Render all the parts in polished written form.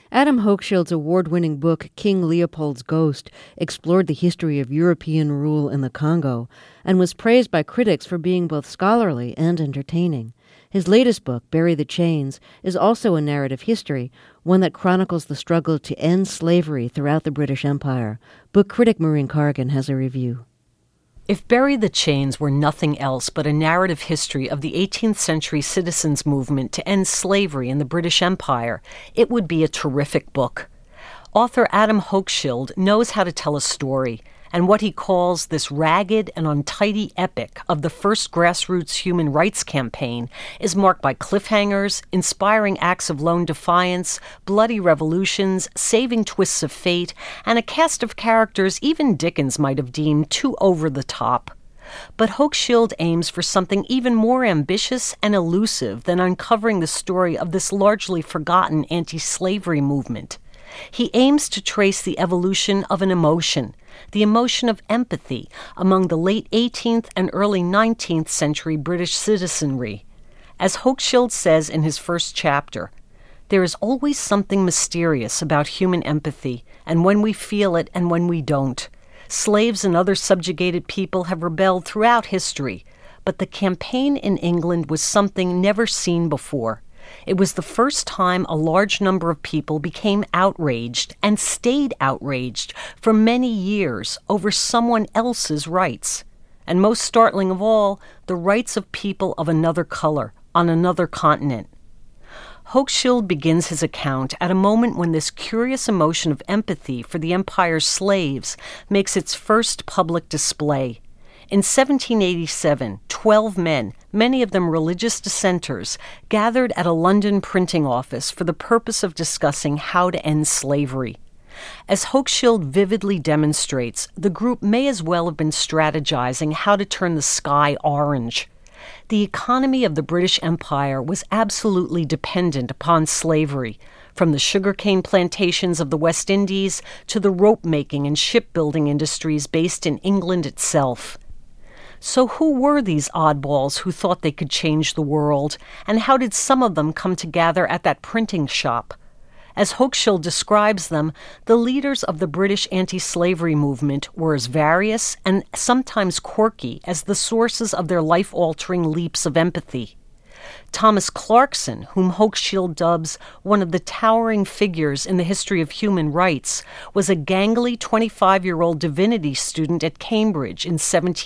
Adam Hochschild's award-winning book, King Leopold's Ghost, explored the history of European rule in the Congo and was praised by critics for being both scholarly and entertaining. His latest book, Bury the Chains, is also a narrative history, one that chronicles the struggle to end slavery throughout the British Empire. Book critic Maureen Cargan has a review. If Bury the Chains were nothing else but a narrative history of the 18th century citizens' movement to end slavery in the British Empire, it would be a terrific book. Author Adam Hochschild knows how to tell a story, and what he calls this ragged and untidy epic of the first grassroots human rights campaign is marked by cliffhangers, inspiring acts of lone defiance, bloody revolutions, saving twists of fate, and a cast of characters even Dickens might have deemed too over the top. But Hochschild aims for something even more ambitious and elusive than uncovering the story of this largely forgotten anti-slavery movement. He aims to trace the evolution of an emotion, the emotion of empathy, among the late 18th and early 19th century British citizenry. As Hochschild says in his first chapter, there is always something mysterious about human empathy, and when we feel it and when we don't. Slaves and other subjugated people have rebelled throughout history, but the campaign in England was something never seen before. It was the first time a large number of people became outraged and stayed outraged for many years over someone else's rights. And most startling of all, the rights of people of another color on another continent. Hochschild begins his account at a moment when this curious emotion of empathy for the empire's slaves makes its first public display. In 1787, 12 men, many of them religious dissenters, gathered at a London printing office for the purpose of discussing how to end slavery. As Hochschild vividly demonstrates, the group may as well have been strategizing how to turn the sky orange. The economy of the British Empire was absolutely dependent upon slavery, from the sugarcane plantations of the West Indies to the rope-making and shipbuilding industries based in England itself. So who were these oddballs who thought they could change the world, and how did some of them come to gather at that printing shop? As Hochschild describes them, the leaders of the British anti-slavery movement were as various and sometimes quirky as the sources of their life-altering leaps of empathy. Thomas Clarkson, whom Hochschild dubs one of the towering figures in the history of human rights, was a gangly 25-year-old divinity student at Cambridge in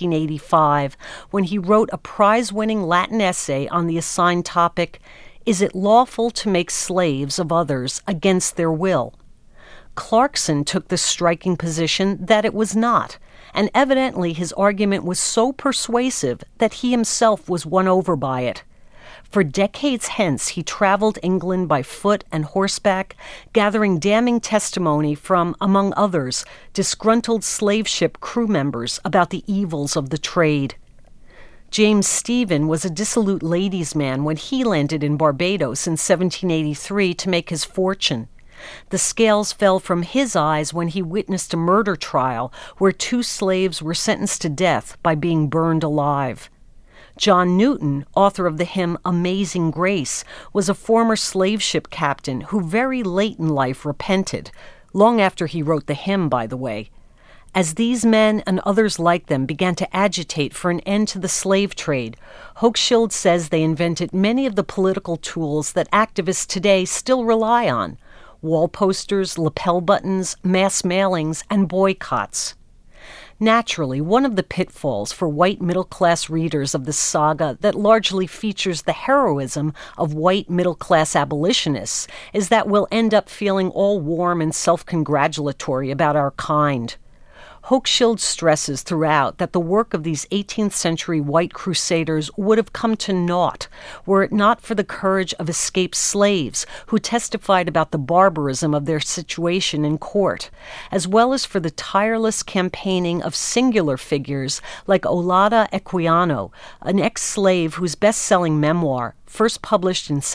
1785 when he wrote a prize-winning Latin essay on the assigned topic, "Is it lawful to make slaves of others against their will?" Clarkson took the striking position that it was not, and evidently his argument was so persuasive that he himself was won over by it. For decades hence, he traveled England by foot and horseback, gathering damning testimony from, among others, disgruntled slave ship crew members about the evils of the trade. James Stephen was a dissolute ladies' man when he landed in Barbados in 1783 to make his fortune. The scales fell from his eyes when he witnessed a murder trial where 2 slaves were sentenced to death by being burned alive. John Newton, author of the hymn Amazing Grace, was a former slave ship captain who very late in life repented, long after he wrote the hymn, by the way. As these men and others like them began to agitate for an end to the slave trade, Hochschild says they invented many of the political tools that activists today still rely on: wall posters, lapel buttons, mass mailings, and boycotts. Naturally, one of the pitfalls for white middle-class readers of this saga that largely features the heroism of white middle-class abolitionists is that we'll end up feeling all warm and self-congratulatory about our kind. Hochschild stresses throughout that the work of these 18th century white crusaders would have come to naught were it not for the courage of escaped slaves who testified about the barbarism of their situation in court, as well as for the tireless campaigning of singular figures like Olaudah Equiano, an ex-slave whose best-selling memoir, first published in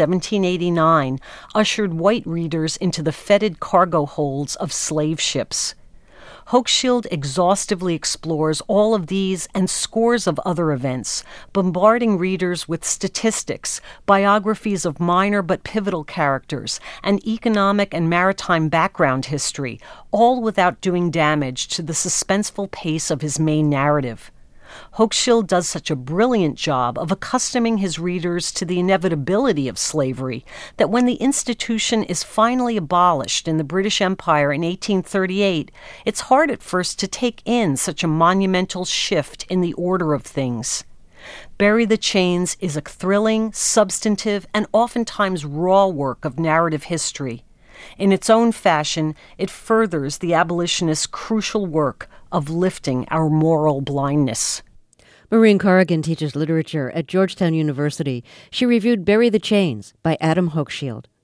1789, ushered white readers into the fetid cargo holds of slave ships. Hochschild exhaustively explores all of these and scores of other events, bombarding readers with statistics, biographies of minor but pivotal characters, and economic and maritime background history, all without doing damage to the suspenseful pace of his main narrative. Hochschild does such a brilliant job of accustoming his readers to the inevitability of slavery that when the institution is finally abolished in the British Empire in 1838, it's hard at first to take in such a monumental shift in the order of things. Bury the Chains is a thrilling, substantive, and oftentimes raw work of narrative history. In its own fashion, it furthers the abolitionists' crucial work of lifting our moral blindness. Maureen Corrigan teaches literature at Georgetown University. She reviewed Bury the Chains by Adam Hochschild.